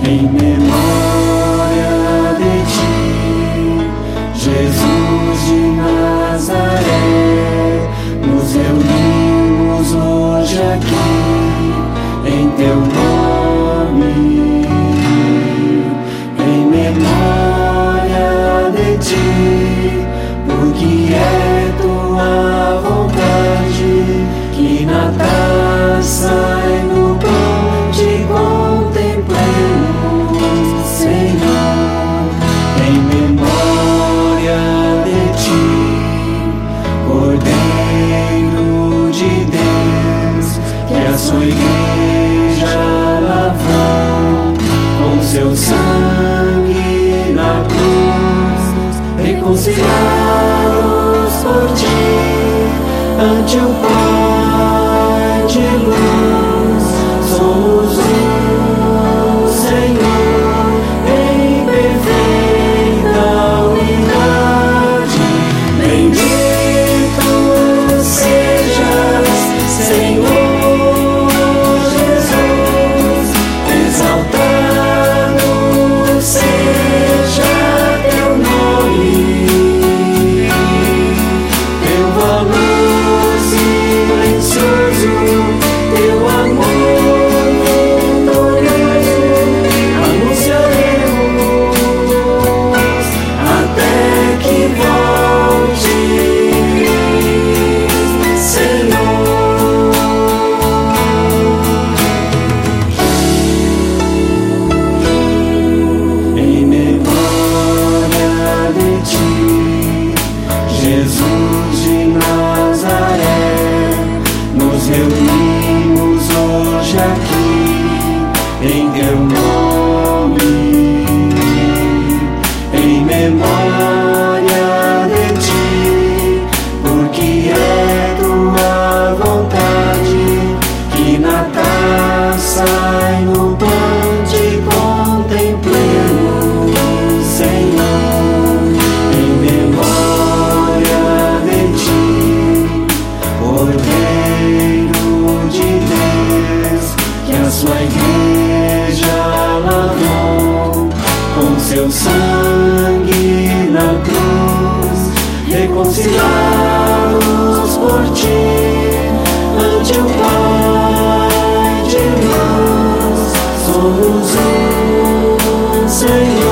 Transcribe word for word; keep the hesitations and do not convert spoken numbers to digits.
em memória de ti, Jesus de Nazaré. Nos reunimos hoje aqui em teu nome, em memória de ti, porque é tua vontade que na taça e no pão te contemplemos, Senhor, em memória de ti, Cordeiro de Deus, que a sua igreja lavou com seu sangue na cruz, reconciliados por ti ante o Pai de luz. Somos um, Senhor, em perfeita unidade. Bendito sejas, Senhor Jesus, exaltado seja teu nome, teu valor silencioso, teu amor vitorioso, anunciaremos até que voltes, Senhor. Em memória de ti, Jesus de Nazaré, nos reunimos hoje aqui em teu nome, em memória de ti, porque é tua vontade que na taça e no pão te contemplemos, Senhor, em memória de ti, Cordeiro de Deus, que a sua igreja lavou com seu sangue na cruz, reconciliados por ti ante o Pai de luz. Somos um, Senhor.